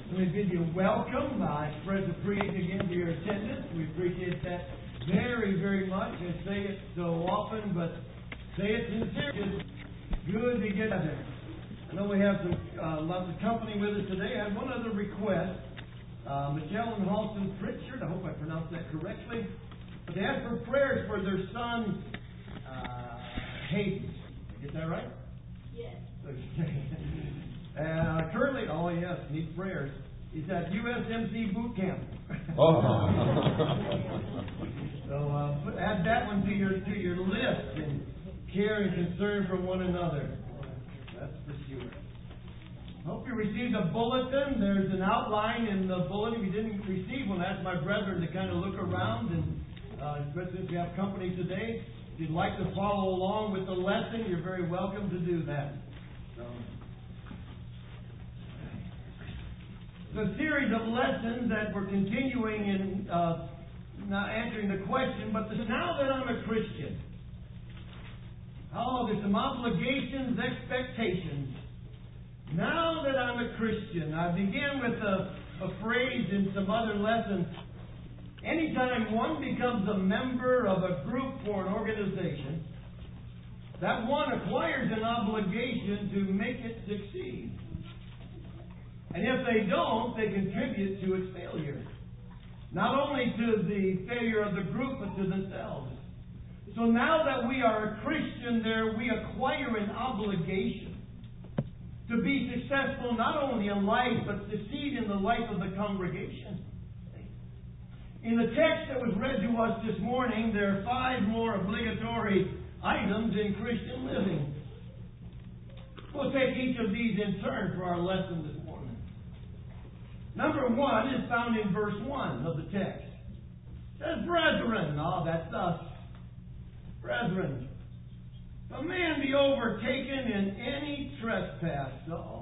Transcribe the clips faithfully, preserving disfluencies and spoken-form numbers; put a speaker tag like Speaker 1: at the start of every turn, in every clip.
Speaker 1: Let me bid you welcome. I express appreciation again for your attendance. We appreciate that very, very much. I say it so often, but say it sincerely. It's good to get out there. I know we have some uh, lots of company with us today. I have one other request. Uh, Michelle and Halston Pritchard, I hope I pronounced that correctly, but they asked for prayers for their son, uh, Hayden. Is that right?
Speaker 2: Yes.
Speaker 1: uh, currently, oh yes, needs prayers. He's at U S M C boot camp.
Speaker 3: Oh.
Speaker 1: So uh, put, add that one to your to your list and care and concern for one another. That's for sure. Hope you received a bulletin. There's an outline in the bulletin. If you didn't receive one, ask my brethren to kind of look around, and uh, especially if you have company today. If you'd like to follow along with the lesson, you're very welcome to do that. So, it's a series of lessons that we're continuing in uh, not answering the question, but this, now that I'm a Christian, oh, there's some obligations, expectations. Now that I'm a Christian, I began with a, a phrase in some other lessons. Anytime one becomes a member of a group or an organization, that one acquires an obligation to make it succeed. And if they don't, they contribute to its failure. Not only to the failure of the group, but to themselves. So now that we are a Christian there, we acquire an obligation to be successful not only in life, but succeed in the life of the congregation. In the text that was read to us this morning, there are five more obligatory items in Christian living. We'll take each of these in turn for our lesson this morning. Number one is found in verse one of the text. It says, brethren. Oh, that's us. Brethren. If a man be overtaken in any trespass, so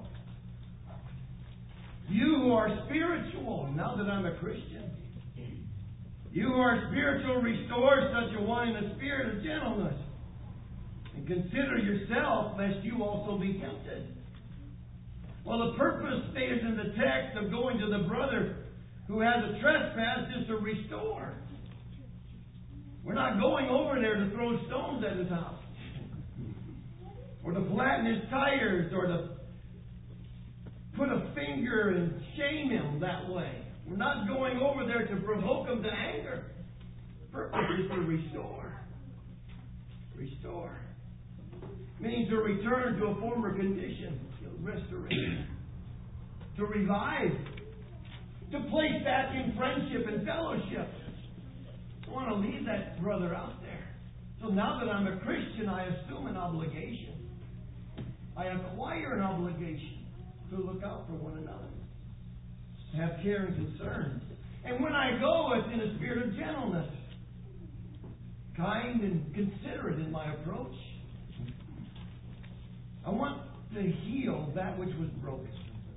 Speaker 1: you who are spiritual, now that I'm a Christian, you who are spiritual, restore such a one in a spirit of gentleness, and consider yourself, lest you also be tempted. Well, the purpose stated in the text of going to the brother who has a trespass is to restore. We're not going over there to throw stones at his house, or to flatten his tires, or to put a finger and shame him that way. We're not going over there to provoke him to anger. The purpose is to restore. Restore. Meaning to return to a former condition. Restoration. To revive. To place back in friendship and fellowship. I want to leave that brother out there. So now that I'm a Christian, I assume an obligation. I acquire an obligation to look out for one another. Have care and concern. And when I go, it's in a spirit of gentleness. Kind and considerate in my approach. I want to heal that which was broken.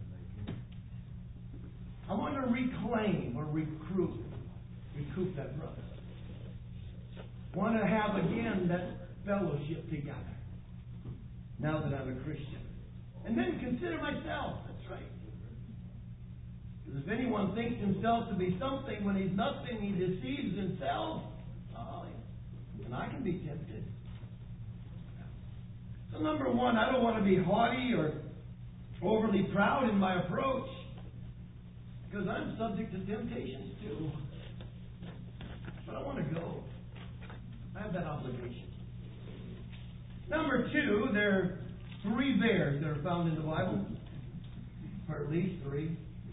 Speaker 1: I want to reclaim or recruit, recoup that brother. I want to have again that fellowship together. Now that I'm a Christian. And then consider myself. That's right. Because if anyone thinks himself to be something when he's nothing, he deceives himself. Oh, and I can be tempted. So number one, I don't want to be haughty or overly proud in my approach. Because I'm subject to temptations too. But I want to go. I have that obligation. Number two, there are three bears that are found in the Bible. Or at least three.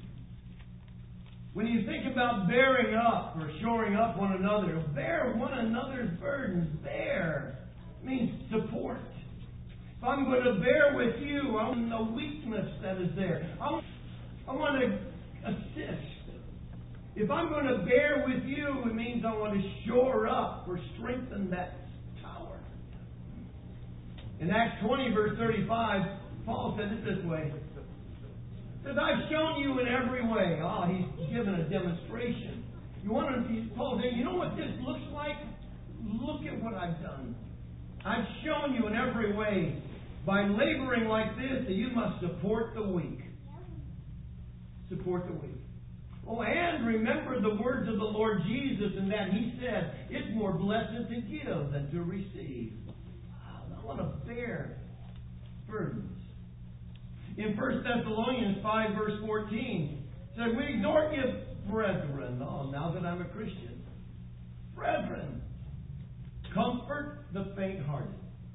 Speaker 1: When you think about bearing up or shoring up one another, bear one another's burdens. Bear means support. If I'm going to bear with you, I want the weakness that is there. I want, I want to assist. If I'm going to bear with you, it means I want to shore up or strengthen that tower. In Acts twenty, verse thirty-five, Paul said it this way. He says, I've shown you in every way. Oh, he's given a demonstration. You want to, Paul said, you know what this looks like? Look at what I've done. I've shown you in every way, by laboring like this, that you must support the weak. support the weak. Oh, and remember the words of the Lord Jesus, in that He said, it's more blessed to give than to receive. Wow, I want to bear burdens. In First Thessalonians five, verse fourteen, it said, we exhort you, brethren. Oh, now that I'm a Christian. Brethren, comfort the faint-hearted.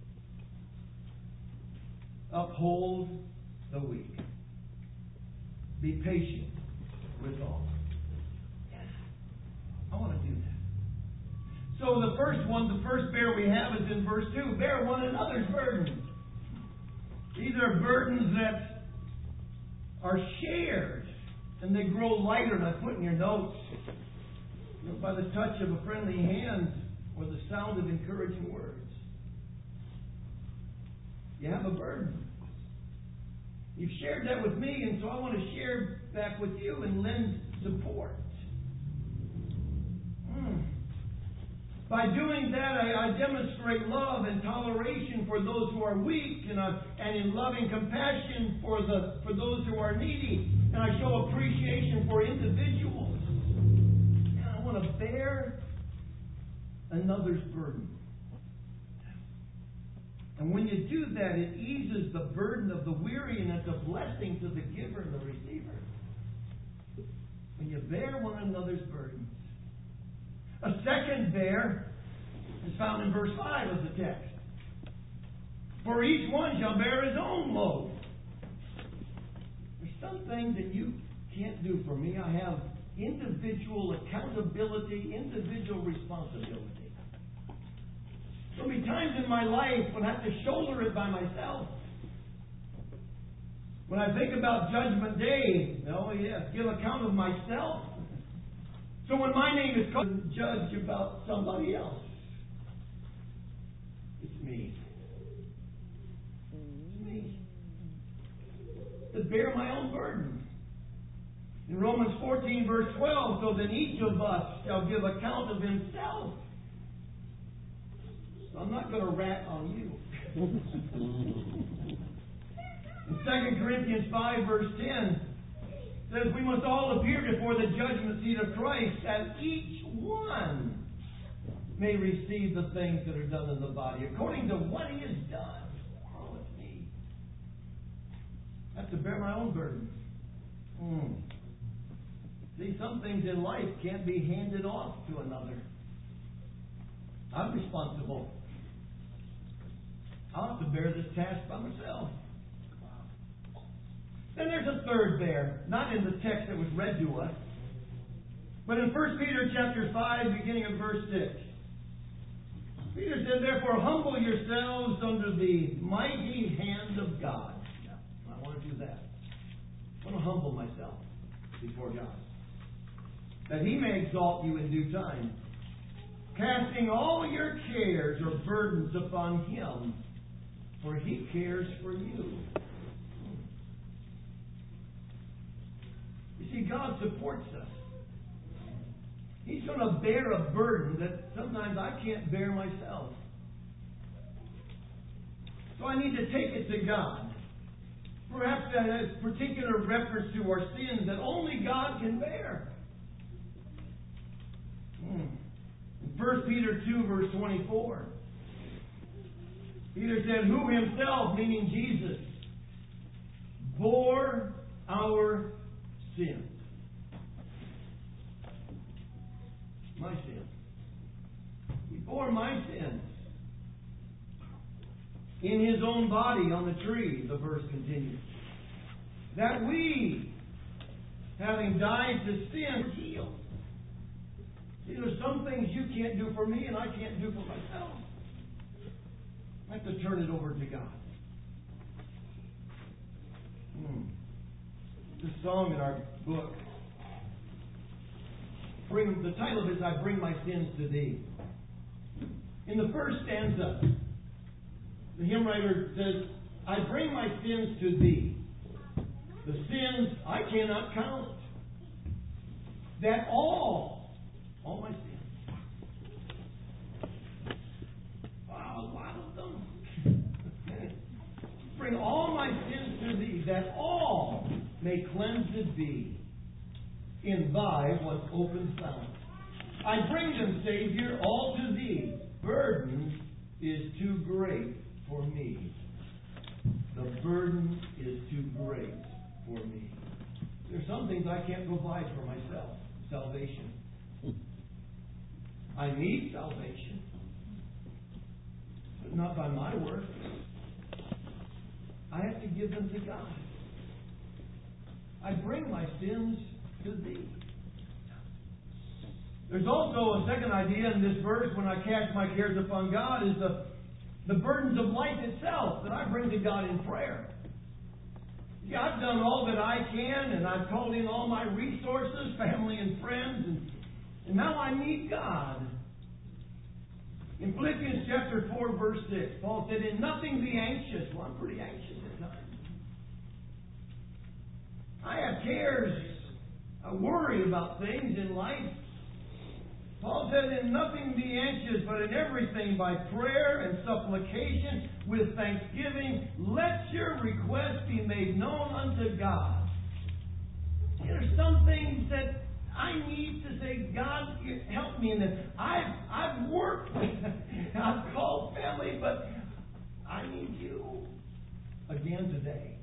Speaker 1: Uphold the weak. Be patient with all. Yeah. I want to do that. So the first one, the first bear we have is in verse two. Bear one another's burdens. These are burdens that are shared, and they grow lighter. And I put in your notes, you know, by the touch of a friendly hand or the sound of encouraging words. You have a burden. You've shared that with me, and so I want to share back with you and lend support. Mm. By doing that, I, I demonstrate love and toleration for those who are weak, and, uh, and in loving compassion for the for those who are needy. And I show appreciation for individuals. And I want to bear another's burden. And when you do that, it eases the burden of the weary, and it's a blessing to the giver and the receiver. When you bear one another's burdens. A second bear is found in verse five of the text. For each one shall bear his own load. There's some things that you can't do for me. I have individual accountability, individual responsibility. There'll be times in my life when I have to shoulder it by myself. When I think about Judgment Day, oh yes, give account of myself. So when my name is called, judge about somebody else. It's me. It's me. To bear my own burden. In Romans fourteen, verse twelve, so then each of us shall give account of himself. So I'm not going to rat on you. In Second Corinthians five, verse ten, says we must all appear before the judgment seat of Christ, and each one may receive the things that are done in the body according to what he has done. Oh, it's me. I have to bear my own burden. Mm. See, some things in life can't be handed off to another. I'm responsible. I'll have to bear this task by myself. Then there's a third bear, not in the text that was read to us, but in First Peter chapter five, beginning of verse six. Peter said, therefore, humble yourselves under the mighty hand of God. Yeah, I want to do that. I want to humble myself before God, that He may exalt you in due time, casting all your cares or burdens upon Him, for He cares for you. You see, God supports us. He's going to bear a burden that sometimes I can't bear myself. So I need to take it to God. Perhaps that has particular reference to our sins that only God can bear. Hmm. In First Peter two, verse twenty-four, Peter said, who Himself, meaning Jesus, bore our sins. My sins. He bore my sins in His own body on the tree, the verse continues. That we, having died to sin, healed. See, there's some things you can't do for me and I can't do for myself. I have to turn it over to God. Hmm. This song in our book, bring, the title of it is I Bring My Sins to Thee. In the first stanza, the hymn writer says, I bring my sins to Thee. The sins I cannot count. That all, all my sins. Wow, a lot of them. Bring all my sins to Thee, that all may cleansed be. in thy was open sound. I bring them, Savior, all to thee. Burden is too great for me. The burden is too great for me. There's some things I can't provide for myself. Salvation. I need salvation. But not by my work. I have to give them to God. I bring my sins to thee. There's also a second idea in this verse, when I cast my cares upon God, is the, the burdens of life itself that I bring to God in prayer. See, I've done all that I can, and I've called in all my resources, family and friends, and, and now I need God. In Philippians chapter four, verse six, Paul said, "In nothing be anxious." Well, I'm pretty anxious at times. I have cares. I worry about things in life. Paul said, "In nothing be anxious, but in everything by prayer and supplication with thanksgiving, let your requests be made known unto God." There are some things that I need to say, "God, help me in this." I've, I've worked, I've called family, but I need you again today.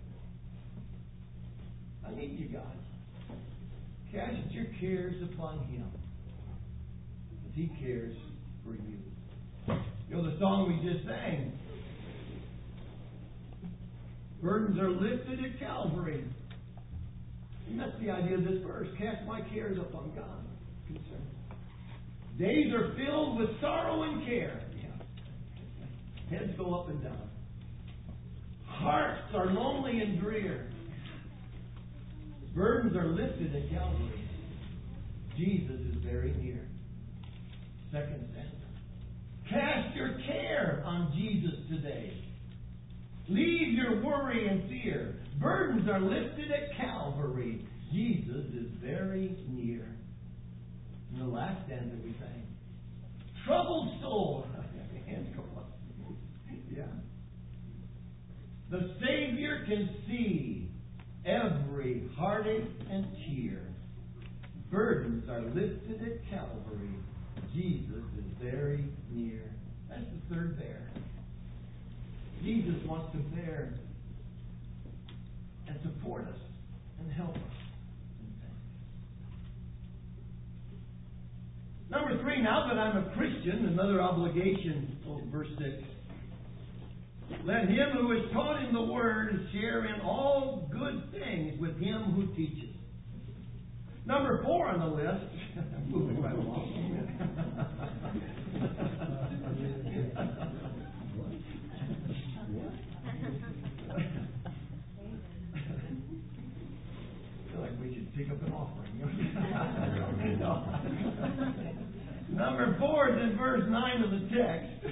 Speaker 1: I need you, God. Cast your cares upon Him. He cares for you. You know the song we just sang? Burdens are lifted at Calvary. And that's the idea of this verse. Cast my cares upon God. Concern. Days are filled with sorrow and care. Yeah. Heads go up and down. Hearts are lonely and drear. Burdens are lifted at Calvary. Jesus is very near. Second stanza. Cast your care on Jesus today. Leave your worry and fear. Burdens are lifted at Calvary. Jesus is very near. In the last stanza we sang, troubled soul. Hands go up. Yeah. The Savior can see every heartache and tear. Burdens are lifted at Calvary. Jesus is very near. That's the third bear. Jesus wants to bear and support us and help us. Number three, now that I'm a Christian, another obligation, oh, verse six. Let him who is taught in the Word share in all good things with him who teaches. Number four on the list. I'm moving right along. I feel like we should pick up an offering. No. Number four is in verse nine of the text.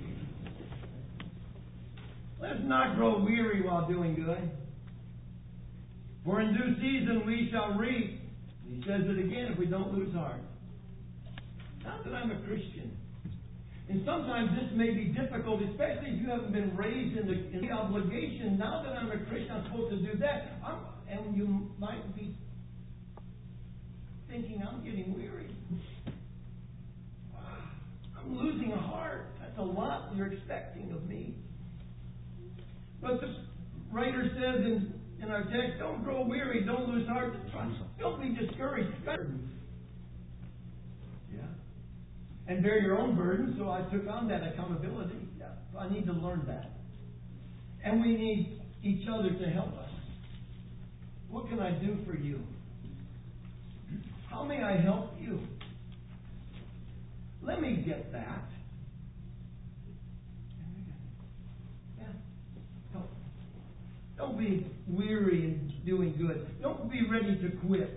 Speaker 1: Let's not grow weary while doing good. For in due season we shall reap. He says it again, if we don't lose heart. Not that I'm a Christian. And sometimes this may be difficult, especially if you haven't been raised in the, in the obligation. Now that I'm a Christian, I'm supposed to do that. I'm, and you might be thinking, I'm getting weary. I'm losing a heart. That's a lot you're expecting of me. But the writer says in, in our text, don't grow weary, don't lose heart. Don't be discouraged. Yeah. And bear your own burden, so I took on that accountability. Yeah. So I need to learn that. And we need each other to help us. What can I do for you? How may I help you? Let me get that. Yeah. Help. Don't be weary in doing good. Don't be ready to quit.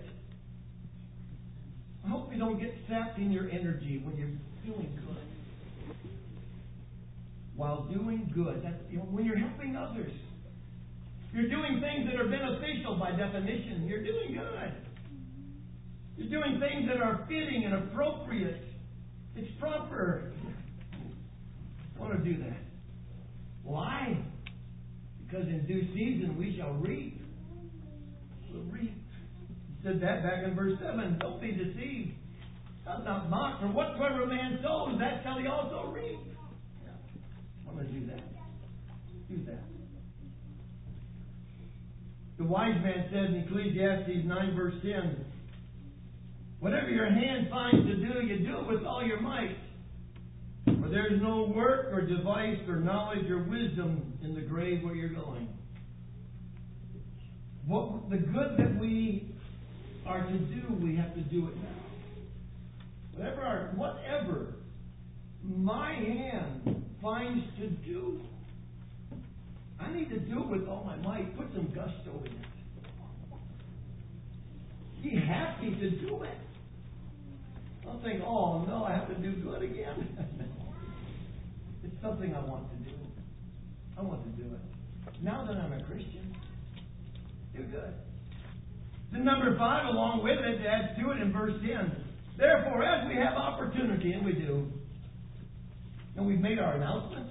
Speaker 1: I hope you don't get sapped in your energy when you're doing good. While doing good, that's, you know, when you're helping others, you're doing things that are beneficial by definition. You're doing good. You're doing things that are fitting and appropriate. It's proper. I want to do that. Why? Because in due season we shall reap. We'll reap. said that back in verse seven. Don't be deceived. Does not mock, for whatsoever a man sows, that shall he also reap. Yeah. I'm going to do that. Do that. The wise man said in Ecclesiastes nine verse ten, whatever your hand finds to do, you do it with all your might. For there is no work or device or knowledge or wisdom in the grave where you're going. What the good that we are to do, we have to do it now. Whatever our, whatever my hand finds to do, I need to do it with all my might. Put some gusto in it. Be happy to do it. Don't think, oh no, I have to do good again. It's something I want to do. I want to do it. Now that I'm a Christian, do good. Then number five, along with it, adds to it in verse ten. Therefore, as we have opportunity, and we do, and we've made our announcement,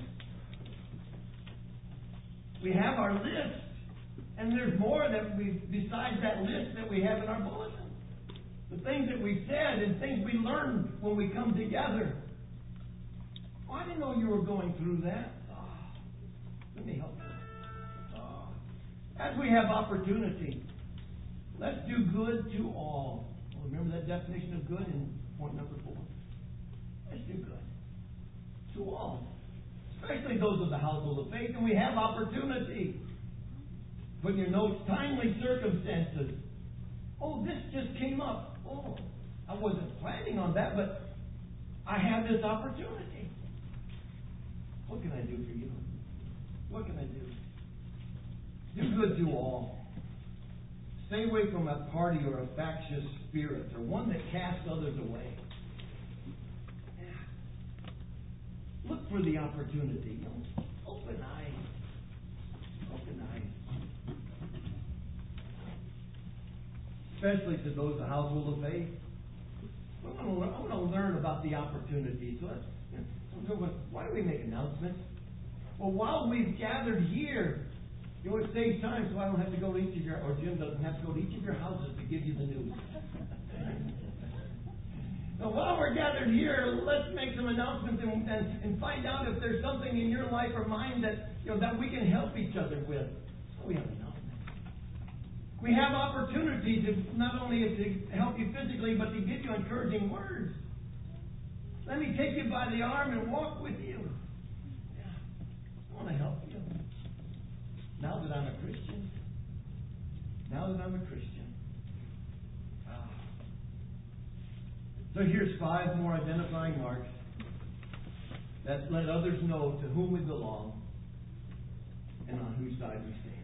Speaker 1: we have our list, and there's more that we, besides that list that we have in our bulletin. The things that we've said and things we learned when we come together. Oh, I didn't know you were going through that. Oh, let me help you. Oh. As we have opportunity, let's do good to all. Well, remember that definition of good in point number four. Let's do good to all. Especially those of the household of faith. And we have opportunity. Put in your notes, timely circumstances. Oh, this just came up. Oh, I wasn't planning on that, but I have this opportunity. What can I do for you? What can I do? Do good to all. Stay away from a party or a factious spirit or one that casts others away. Look for the opportunity. You know, open eyes. Open eyes. Especially to those of the household of faith. I want to learn, I want to learn about the opportunity. So let's, you know, why do we make announcements? Well, while we've gathered here, you know, it saves time so I don't have to go to each of your, or Jim doesn't have to go to each of your houses to give you the news. So while we're gathered here, let's make some announcements and, and, and find out if there's something in your life or mine that, you know, that we can help each other with. So we have announcements. We have opportunity to not only to help you physically, but to give you encouraging words. Let me take you by the arm and walk with you. Yeah. I want to help you. Now that I'm a Christian. Now that I'm a Christian. Ah. So here's five more identifying marks that let others know to whom we belong and on whose side we stand.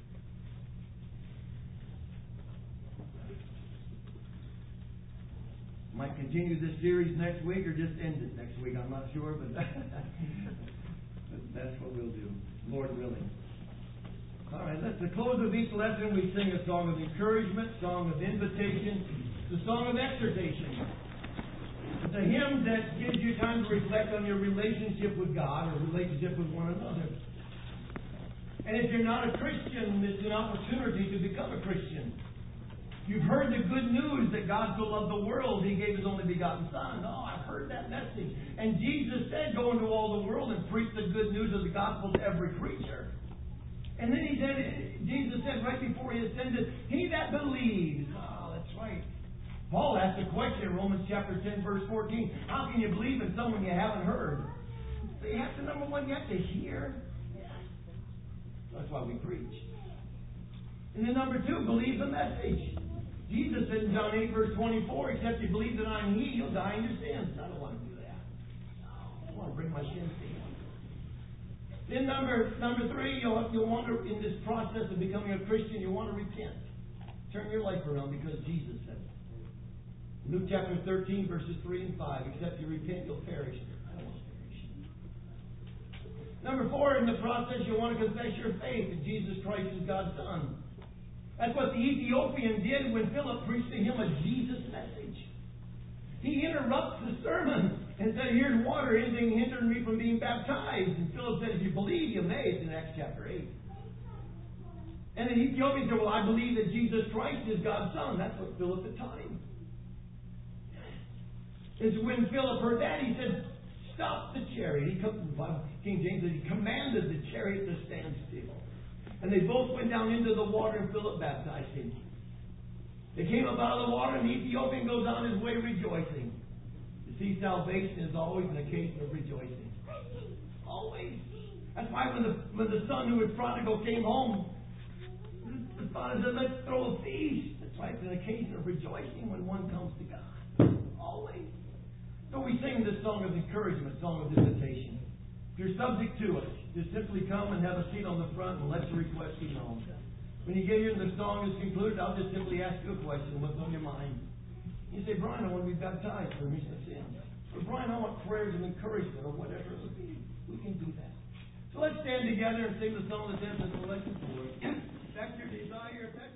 Speaker 1: Might continue this series next week or just end it next week. I'm not sure, but that's what we'll do, Lord willing. All right, let's the close of each lesson we sing a song of encouragement, song of invitation, the song of exhortation. It's a hymn that gives you time to reflect on your relationship with God or relationship with one another. And if you're not a Christian, it's an opportunity to become a Christian. You've heard the good news that God so loved the world, He gave His only begotten Son. Oh, I've heard that message. And Jesus said, go into all the world and preach the good news of the gospel to every creature. And then He said, Jesus said right before He ascended, he that believes. Oh, that's right. Paul asked a question in Romans chapter ten, verse fourteen. How can you believe in someone you haven't heard? So you have to, number one, you have to hear. Yeah. That's why we preach. And then number two, believe the message. Jesus said in John eight, verse twenty-four, except you believe that I'm He, you'll die in your sins. I don't want to do that. No, I want to bring my sins to Him. Then number number three, you'll, you'll want to, in this process of becoming a Christian, you want to repent. Turn your life around because Jesus said it. Luke chapter thirteen, verses three and five, except you repent, you'll perish. I don't want to perish. Number four, in the process, you want to confess your faith that Jesus Christ is God's Son. That's what the Ethiopian did when Philip preached to him a Jesus message. He interrupts the sermon and said, here's water, anything hindering me from being baptized? And Philip said, if you believe, you may. It's in Acts chapter eight. And the Ethiopian said, well, I believe that Jesus Christ is God's Son. That's what Philip had taught him. And so when Philip heard that, he said, stop the chariot. He come, King James said he commanded the chariot to stand still. And they both went down into the water, and Philip baptized him. They came up out of the water, and the Ethiopian goes on his way rejoicing. You see, salvation is always an occasion of rejoicing. Always. That's why when the when the son who was prodigal came home, the father said, let's throw a feast. That's why it's an occasion of rejoicing when one comes to God. Always. So we sing this song of encouragement, song of invitation. If you're subject to it, just simply come and have a seat on the front and let your request be known. When you get here and the song is concluded, I'll just simply ask you a question. What's on your mind? You say, Brian, I want to be baptized for remission of sins. Or Brian, I want prayers of encouragement, or whatever it would be. We can do that. So let's stand together and sing the song of the tenth and the eleventh. That's your desire. That's